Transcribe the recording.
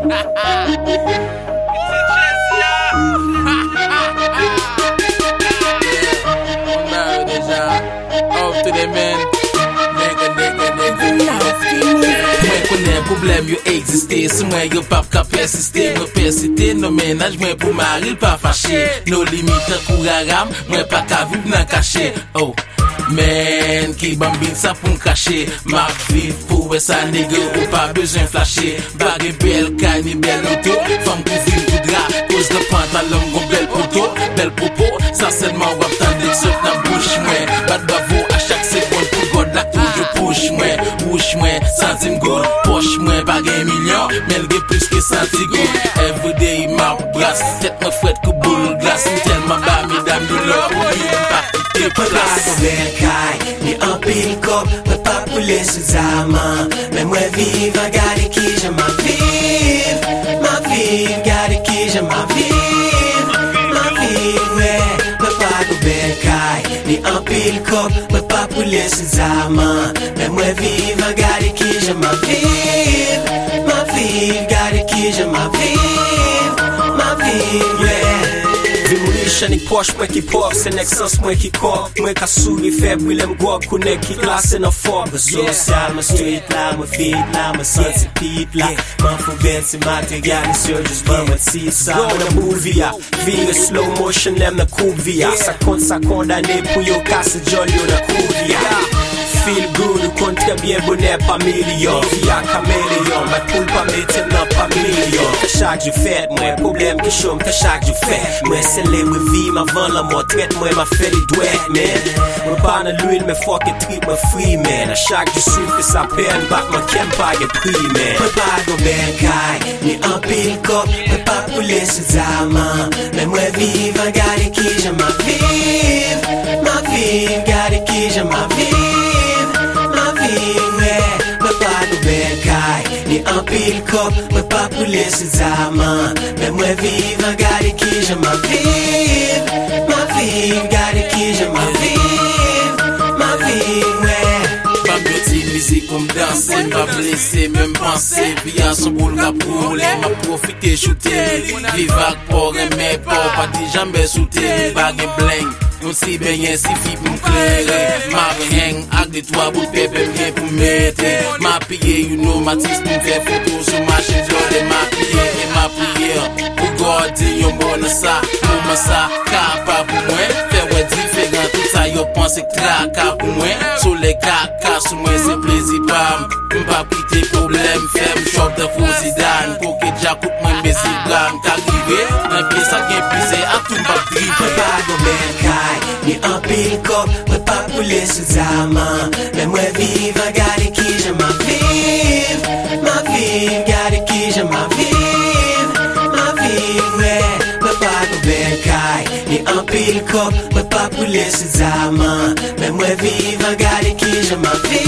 Problem yo existe, si mwen yo pap ka persiste. Mwen persiste, no menaj mwen pou maril pa fache. No limite kou garam, mwen pa ka viv nan kache. Oh, men, ki bambin sa pou kache. Mak viv pou we sa nege ou pa bezwen flashe. Bagay bel kani bel auto, fam kou viv kou dra. Cause de pantalon gon bel poto, bel popo. Sa selman wap tande sop nan bouche mwen. Bat bavo a chak sekonde pou god la kou yo push mwen. Push mwen, santim gold. Poche mwen bagay milyon, melge plus ke santi gold. Everyday ma bras, tête me fouette kou boule glace. Tellement ba mesdames de l'or, ou yon pa kite plas. Kay, ni an pil kop, mwen pa poule sou zaman. Men mwen viv, an gade ki jaman viv. Ma viv, gade ki jaman viv. Ma viv, we, mwen pa goben kay. Ni an pil kop, mwen pa poule sou zaman. Men mwen viv, an gade ki jaman viv. Ma viv, gade ki jaman viv. Ma viv, we. Chanik poche mwen ki pop, se nek sens mwen ki kop. Mwen ka souri feb, wilem gop, konek ki glase nan fop. Mwen sosyal, mwen street la, mwen feed la, mwen santi pit la. Mwen fou bet se material, nisyo just ban mwen si sa. Blow na movie ya, vire slow motion, lem na coupe via. Sa kondane pou yo kase jol yo na coupe ya. Feel good, ou kon tre bien bonnet pa milyon. Via kameleon, bat poul pa metem nan pa milyon. Ka chak jou fet, mwen problem ki chom, ka chak jou fet. Mwen celebre vim avan la mort, tret mwen ma fe li dwet, men. Mwen pa nan l'huil, men fok e trip mwen free, men. A chak jou soufre sa pen, bak mwen kem pa ge pri, men. Mwen pa goben kay, ni an pil kop, mwen pa poule sou zaman. Men mwen viv, an gade ki jaman viv. Ma viv, gade ki jaman viv. Mwen pa goben kay, ni an pil kop, mwen pa poule sou zaman. Men mwen viv, an gade ki jaman viv. Ma viv, gade ki jaman viv. Ma viv, we. Bambeti mizik pou m'danse, m'a blese, mè m'pense. Via son boule ka poule, m'a profite choute. Vivak por eme por, pa di jambe soute. Bagay bling, yon si benyen si fi pou m'klere. Ma reheng ak de 3 bout pepe m'gen pou mette. Ma piye, you know, ma tis pou m'fè foto sou ma chenjole. Ma piye, e ma priye, pou gode yon bon sa. Mouman sa, kapa pou mwen. Fè wè diferent, tout sa yo pense kraka pou mwen. Sou le kaka, sou mwen se plezi pam. M'pa pite problem, fem, chok de fou Zidane. Koke dja kout mwen besi blan, kagrive. Nan piye sa gen pise, ak tout m'pa drive. Mwen pa goben kay, ni an pil kop, mwen pa poule sou zaman. Men mwen viv, an gade ki jaman viv. Ma viv, gade ki jaman viv. Ma viv, we, mwen pa goben kay, ni an pil kop, mwen pa poule sou zaman. Men mwen viv, an gade ki jaman viv.